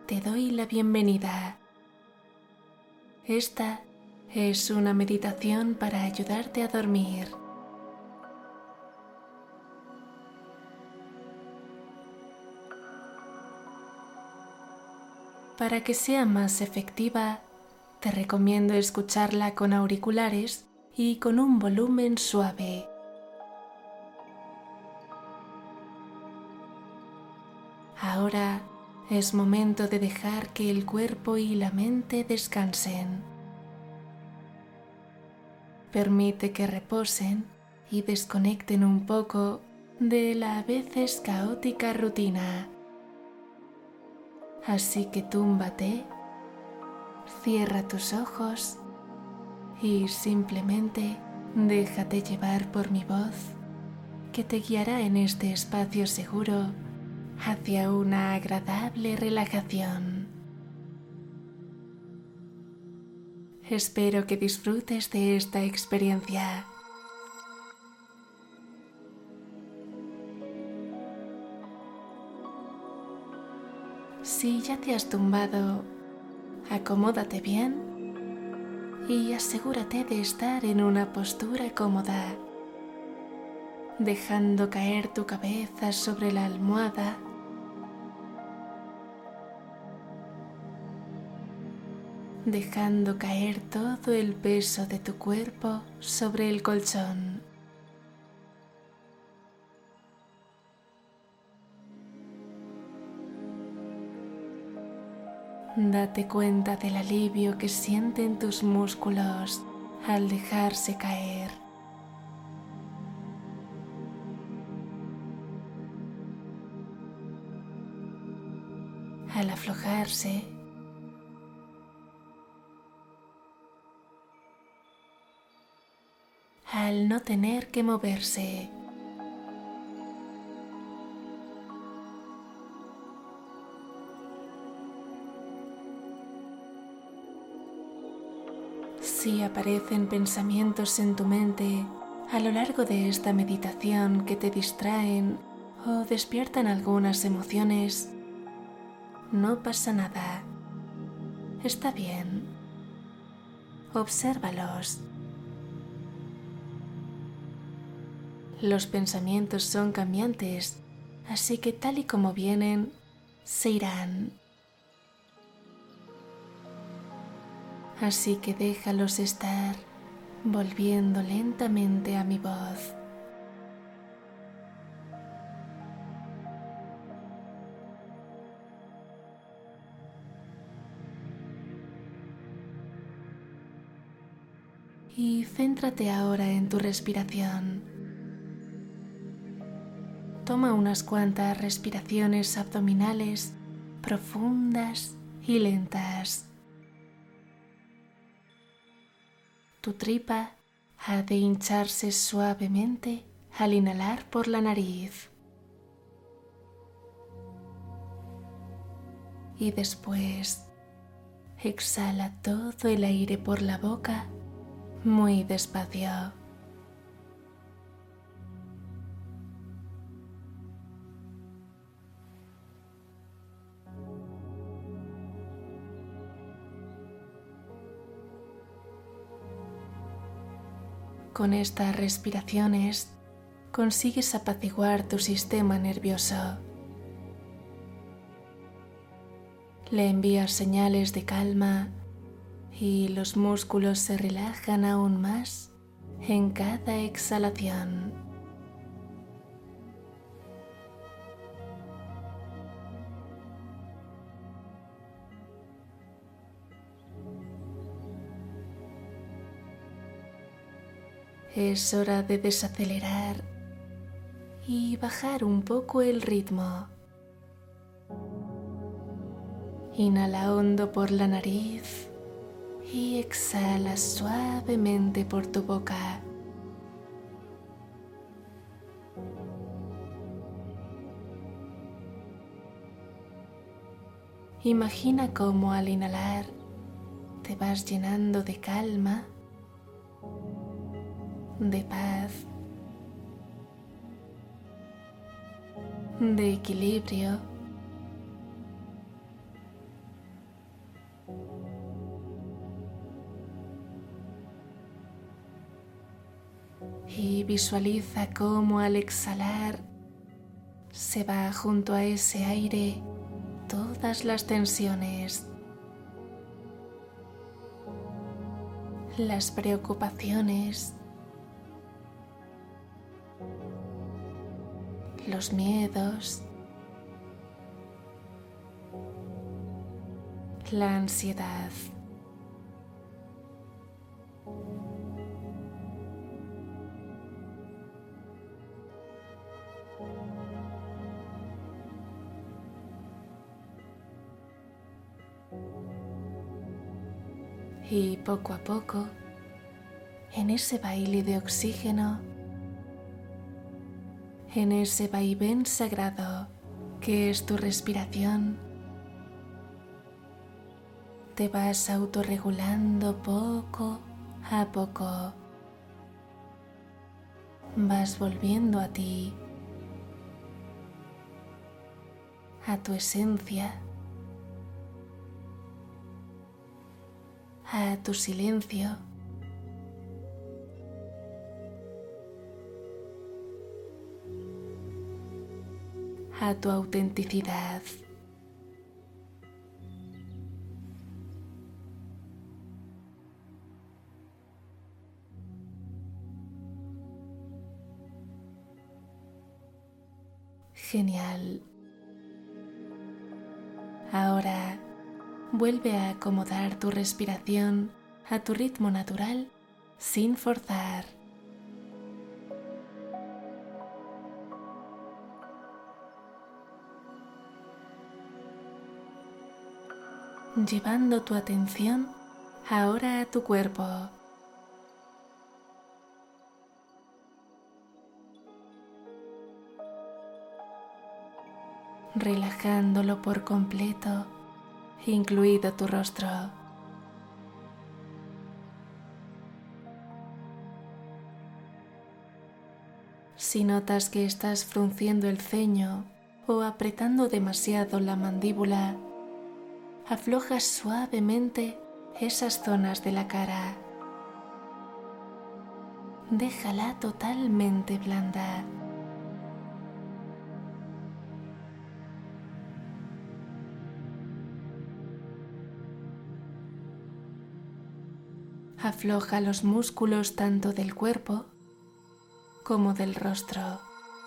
te doy la bienvenida. Esta es una meditación para ayudarte a dormir. Para que sea más efectiva, te recomiendo escucharla con auriculares y con un volumen suave. Ahora es momento de dejar que el cuerpo y la mente descansen. Permite que reposen y desconecten un poco de la a veces caótica rutina. Así que túmbate, cierra tus ojos y simplemente déjate llevar por mi voz, que te guiará en este espacio seguro hacia una agradable relajación. Espero que disfrutes de esta experiencia. Si ya te has tumbado, acomódate bien y asegúrate de estar en una postura cómoda, dejando caer tu cabeza sobre la almohada. Dejando caer todo el peso de tu cuerpo sobre el colchón. Date cuenta del alivio que sienten tus músculos al dejarse caer. Al aflojarse, al no tener que moverse. Si aparecen pensamientos en tu mente a lo largo de esta meditación que te distraen o despiertan algunas emociones, no pasa nada. Está bien. Obsérvalos. Los pensamientos son cambiantes, así que tal y como vienen, se irán. Así que déjalos estar, volviendo lentamente a mi voz. Y céntrate ahora en tu respiración. Toma unas cuantas respiraciones abdominales profundas y lentas. Tu tripa ha de hincharse suavemente al inhalar por la nariz. Y después exhala todo el aire por la boca muy despacio. Con estas respiraciones consigues apaciguar tu sistema nervioso. Le envías señales de calma y los músculos se relajan aún más en cada exhalación. Es hora de desacelerar y bajar un poco el ritmo. Inhala hondo por la nariz y exhala suavemente por tu boca. Imagina cómo al inhalar te vas llenando de calma, de paz, de equilibrio, y visualiza cómo al exhalar se va junto a ese aire todas las tensiones, las preocupaciones, los miedos, la ansiedad. Y poco a poco, en ese baile de oxígeno, en ese vaivén sagrado que es tu respiración, te vas autorregulando poco a poco. Vas volviendo a ti, a tu esencia, a tu silencio, a tu autenticidad. Genial. Ahora vuelve a acomodar tu respiración a tu ritmo natural sin forzar. Llevando tu atención ahora a tu cuerpo. Relajándolo por completo, incluido tu rostro. Si notas que estás frunciendo el ceño o apretando demasiado la mandíbula, aflojas suavemente esas zonas de la cara. Déjala totalmente blanda. Afloja los músculos tanto del cuerpo como del rostro.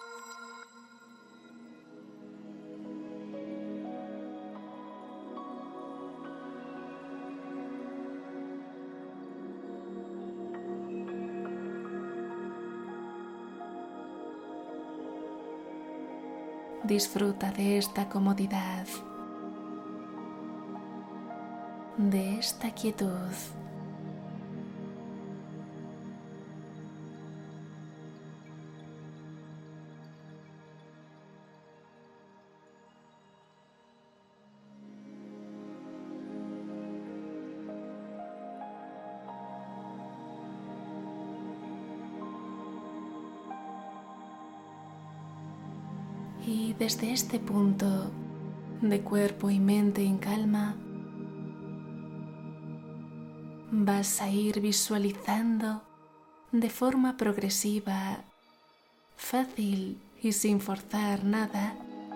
Disfruta de esta comodidad, de esta quietud. Y desde este punto de cuerpo y mente en calma, vas a ir visualizando de forma progresiva, fácil y sin forzar nada,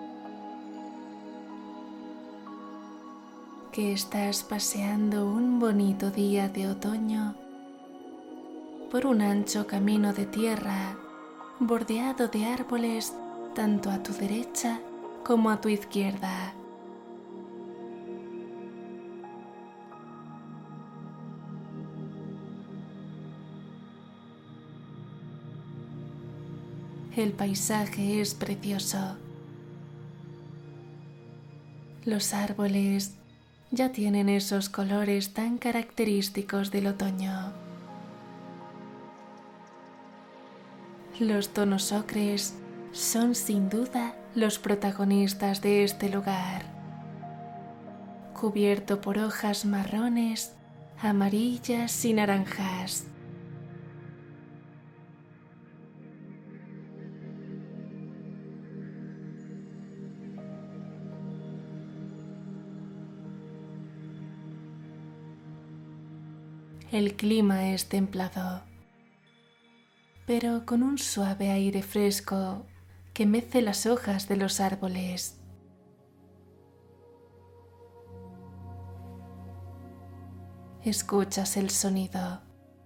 que estás paseando un bonito día de otoño por un ancho camino de tierra bordeado de árboles tanto a tu derecha como a tu izquierda. El paisaje es precioso. Los árboles ya tienen esos colores tan característicos del otoño. Los tonos ocres son sin duda los protagonistas de este lugar, cubierto por hojas marrones, amarillas y naranjas. El clima es templado. pero con un suave aire fresco que mece las hojas de los árboles. Escuchas el sonido.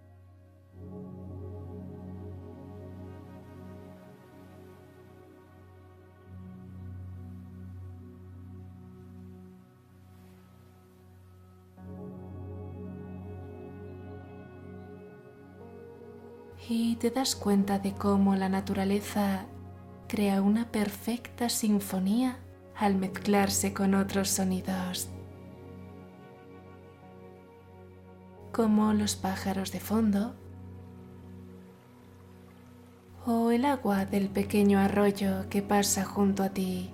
Y te das cuenta de cómo la naturaleza crea una perfecta sinfonía al mezclarse con otros sonidos, como los pájaros de fondo o el agua del pequeño arroyo que pasa junto a ti.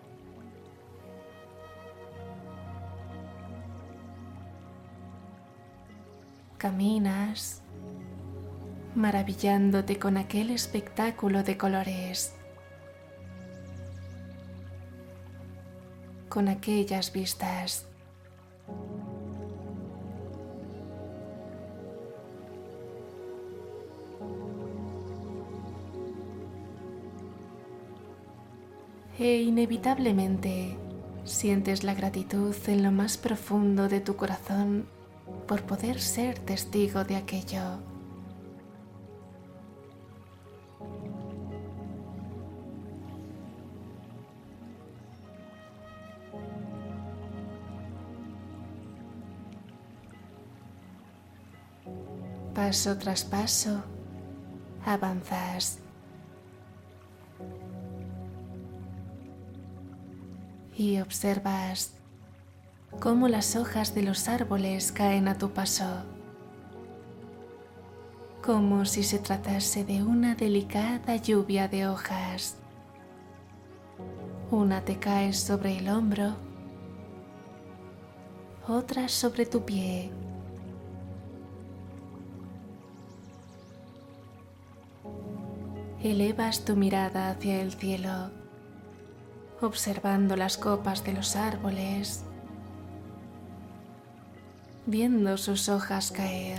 Caminas maravillándote con aquel espectáculo de colores, con aquellas vistas. E inevitablemente sientes la gratitud en lo más profundo de tu corazón por poder ser testigo de aquello. Paso tras paso, avanzas. Y observas cómo las hojas de los árboles caen a tu paso, como si se tratase de una delicada lluvia de hojas. Una te cae sobre el hombro, otra sobre tu pie. Elevas tu mirada hacia el cielo, observando las copas de los árboles, viendo sus hojas caer.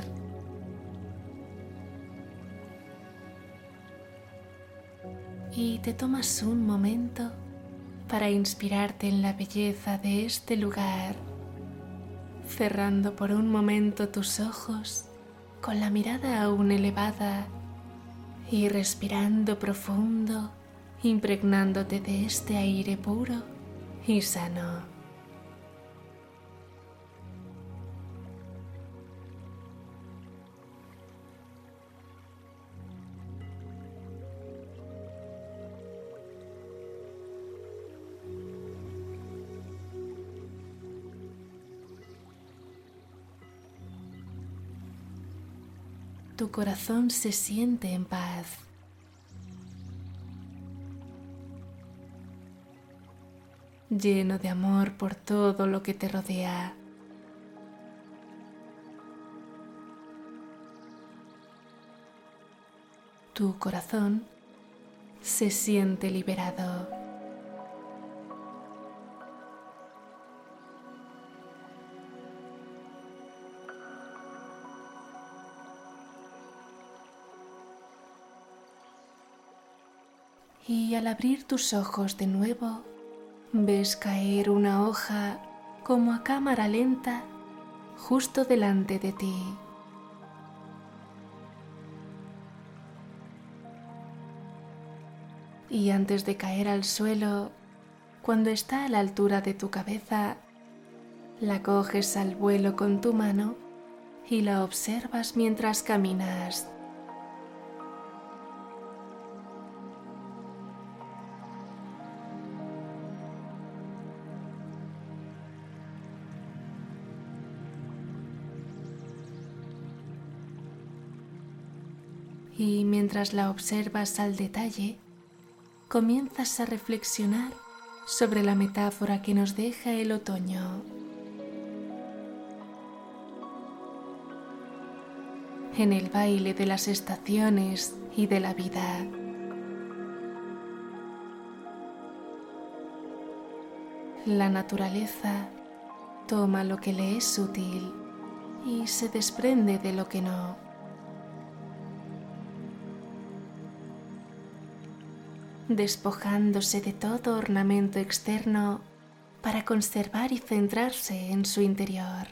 Y te tomas un momento para inspirarte en la belleza de este lugar, cerrando por un momento tus ojos con la mirada aún elevada y respirando profundo, impregnándote de este aire puro y sano. Tu corazón se siente en paz. Lleno de amor por todo lo que te rodea. Tu corazón se siente liberado. Y al abrir tus ojos de nuevo, ves caer una hoja como a cámara lenta justo delante de ti. Y antes de caer al suelo, cuando está a la altura de tu cabeza, la coges al vuelo con tu mano y la observas mientras caminas. Y mientras la observas al detalle, comienzas a reflexionar sobre la metáfora que nos deja el otoño. En el baile de las estaciones y de la vida. La naturaleza toma lo que le es útil y se desprende de lo que no. despojándose de todo ornamento externo para conservar y centrarse en su interior.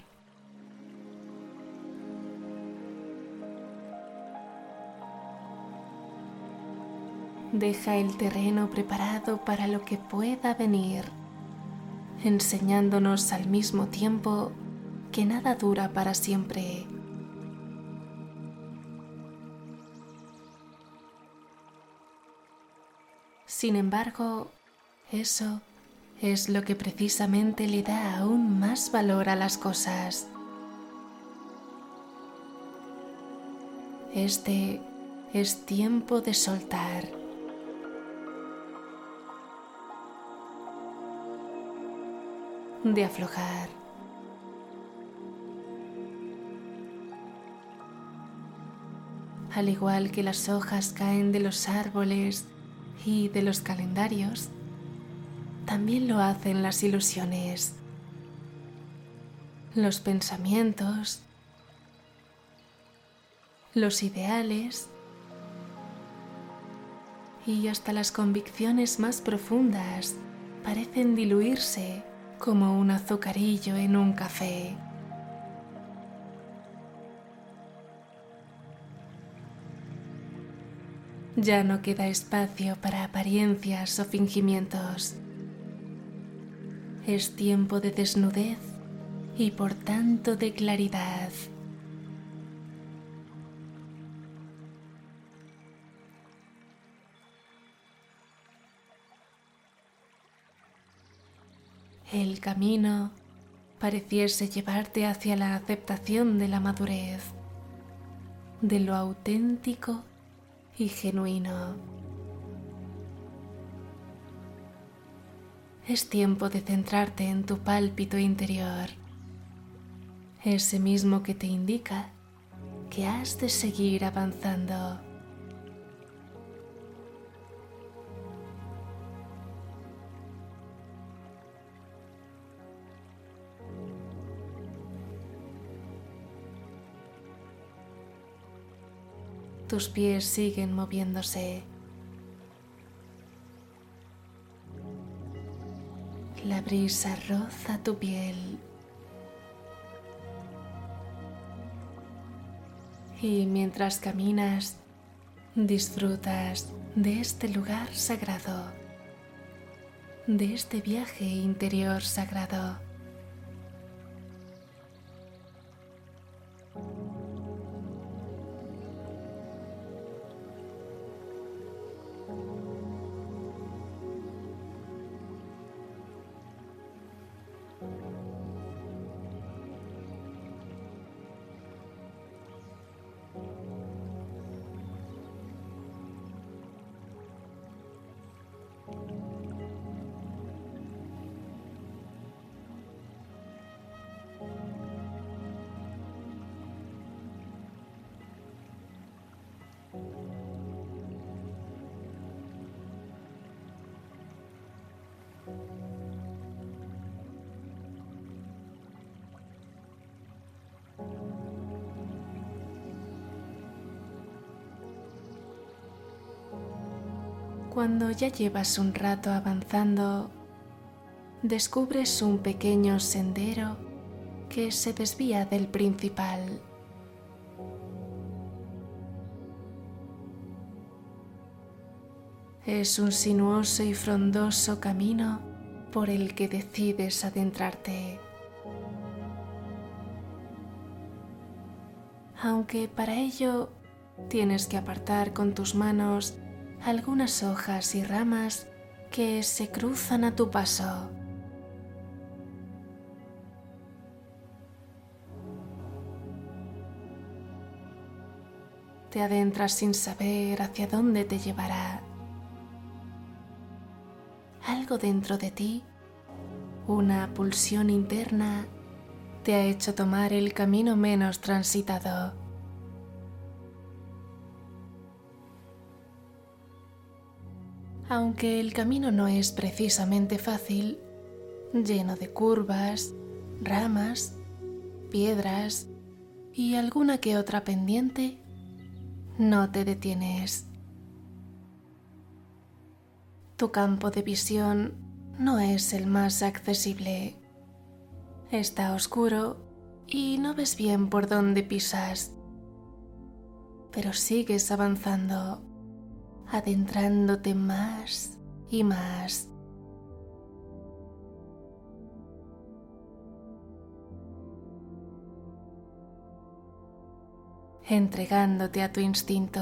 Deja el terreno preparado para lo que pueda venir, enseñándonos al mismo tiempo que nada dura para siempre. Sin embargo, eso es lo que precisamente le da aún más valor a las cosas. Este es tiempo de soltar. De aflojar. Al igual que las hojas caen de los árboles y de los calendarios, también lo hacen las ilusiones, los pensamientos, los ideales y hasta las convicciones más profundas parecen diluirse como un azucarillo en un café. Ya no queda espacio para apariencias o fingimientos. Es tiempo de desnudez y por tanto de claridad. El camino pareciese llevarte hacia la aceptación de la madurez, de lo auténtico y genuino. Es tiempo de centrarte en tu pálpito interior, ese mismo que te indica que has de seguir avanzando. Tus pies siguen moviéndose. La brisa roza tu piel. Y mientras caminas, disfrutas de este lugar sagrado, de este viaje interior sagrado. Cuando ya llevas un rato avanzando, descubres un pequeño sendero que se desvía del principal. Es un sinuoso y frondoso camino por el que decides adentrarte. Aunque para ello tienes que apartar con tus manos algunas hojas y ramas que se cruzan a tu paso. Te adentras sin saber hacia dónde te llevará. Algo dentro de ti, una pulsión interna, te ha hecho tomar el camino menos transitado. Aunque el camino no es precisamente fácil, lleno de curvas, ramas, piedras y alguna que otra pendiente, no te detienes. Tu campo de visión no es el más accesible. Está oscuro y no ves bien por dónde pisas, pero sigues avanzando, adentrándote más y más. Entregándote a tu instinto.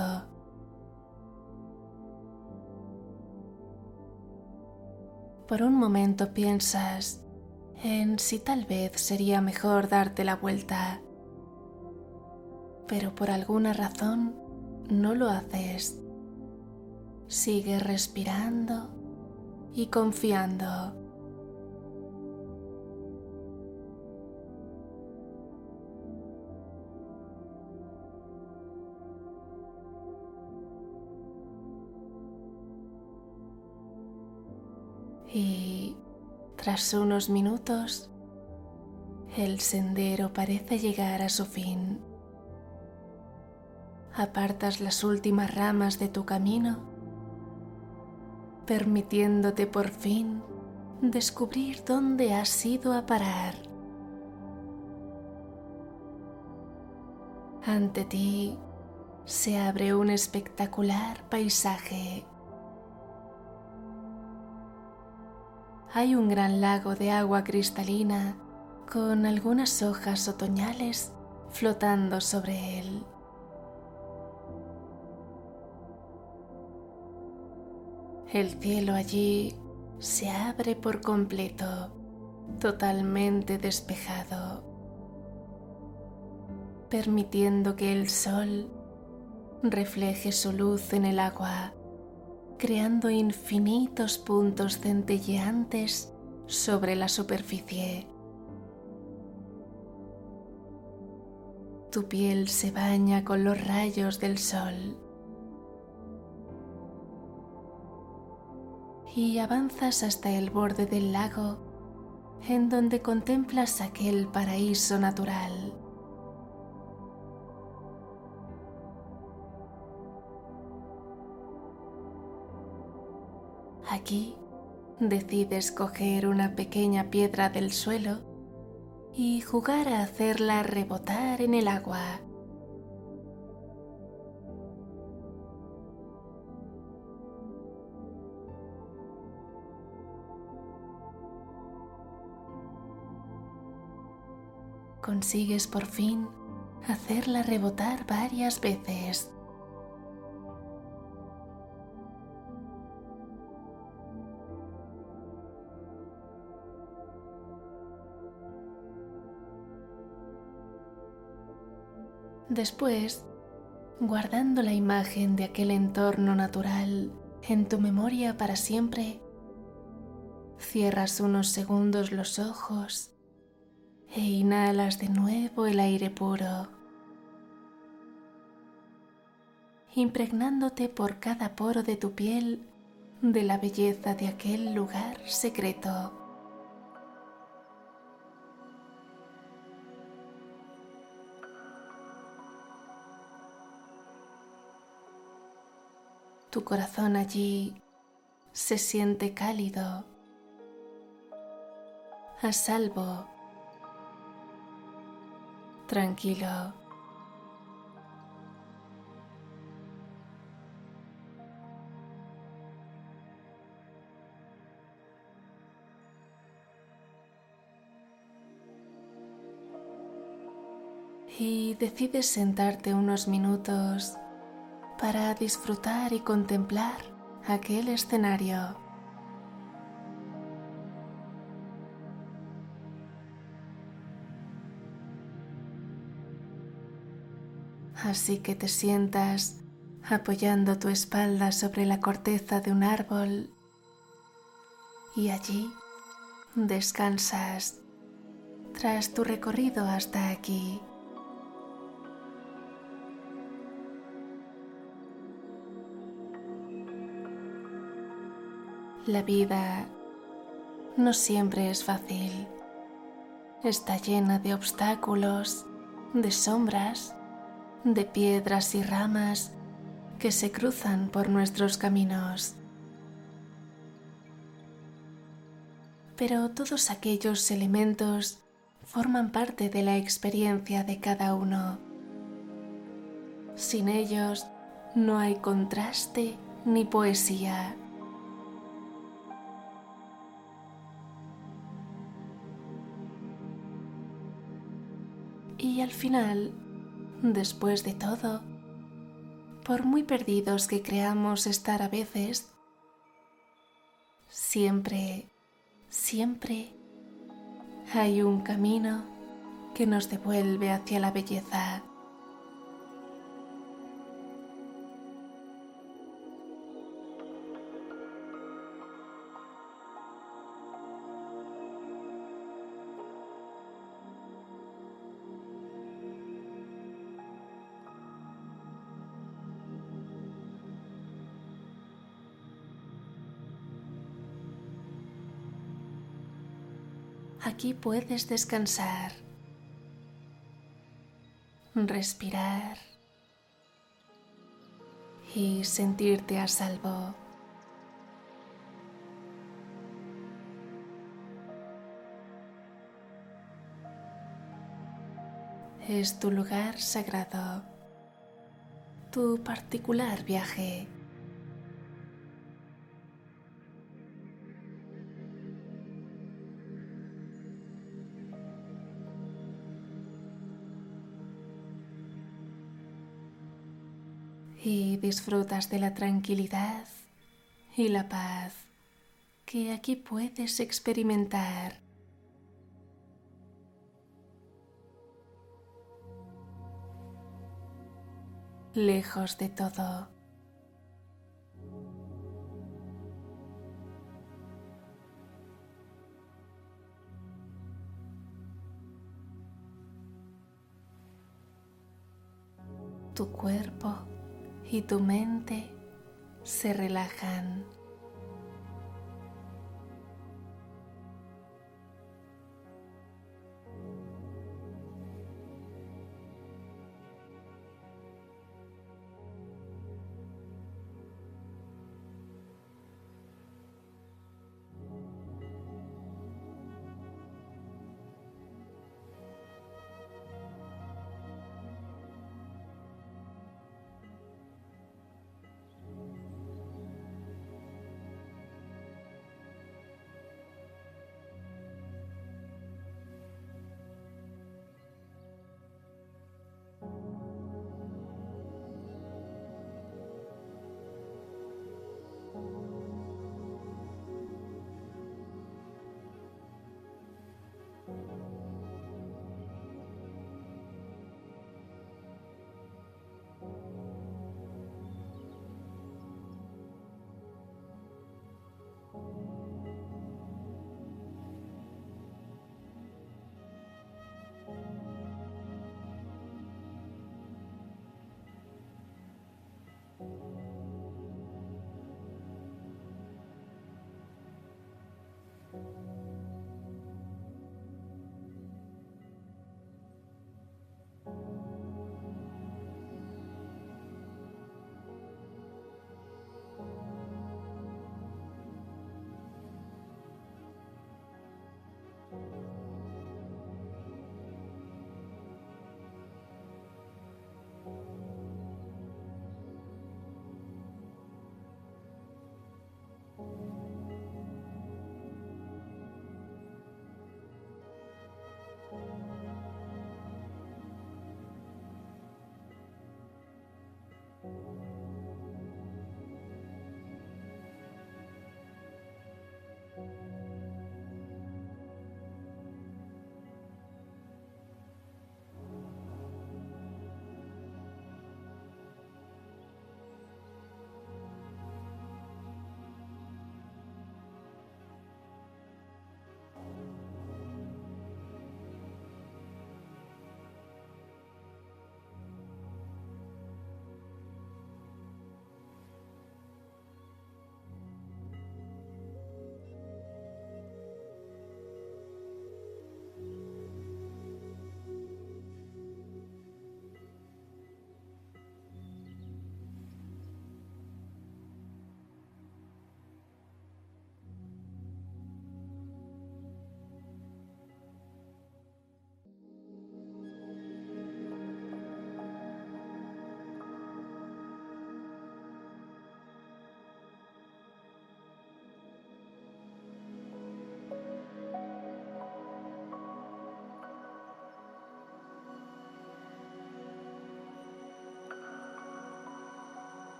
Por un momento piensas en si tal vez sería mejor darte la vuelta, pero por alguna razón no lo haces. Sigues respirando y confiando. Y tras unos minutos, el sendero parece llegar a su fin. Apartas las últimas ramas de tu camino, permitiéndote por fin descubrir dónde has ido a parar. Ante ti se abre un espectacular paisaje. Hay un gran lago de agua cristalina con algunas hojas otoñales flotando sobre él. El cielo allí se abre por completo, totalmente despejado, permitiendo que el sol refleje su luz en el agua, creando infinitos puntos centelleantes sobre la superficie. Tu piel se baña con los rayos del sol y avanzas hasta el borde del lago, en donde contemplas aquel paraíso natural. Aquí decides coger una pequeña piedra del suelo y jugar a hacerla rebotar en el agua. Consigues por fin hacerla rebotar varias veces. Después, guardando la imagen de aquel entorno natural en tu memoria para siempre, cierras unos segundos los ojos e inhalas de nuevo el aire puro, impregnándote por cada poro de tu piel de la belleza de aquel lugar secreto. Tu corazón allí se siente cálido, a salvo, tranquilo. Y decides sentarte unos minutos para disfrutar y contemplar aquel escenario. Así que te sientas apoyando tu espalda sobre la corteza de un árbol y allí descansas tras tu recorrido hasta aquí. La vida no siempre es fácil. Está llena de obstáculos, de sombras, de piedras y ramas que se cruzan por nuestros caminos. pero todos aquellos elementos forman parte de la experiencia de cada uno. Sin ellos no hay contraste ni poesía. Y al final, después de todo, por muy perdidos que creamos estar a veces, siempre hay un camino que nos devuelve hacia la belleza. Aquí puedes descansar, respirar y sentirte a salvo. Es tu lugar sagrado, tu particular viaje. Y disfrutas de la tranquilidad y la paz que aquí puedes experimentar. Lejos de todo. Tu cuerpo y tu mente se relajan.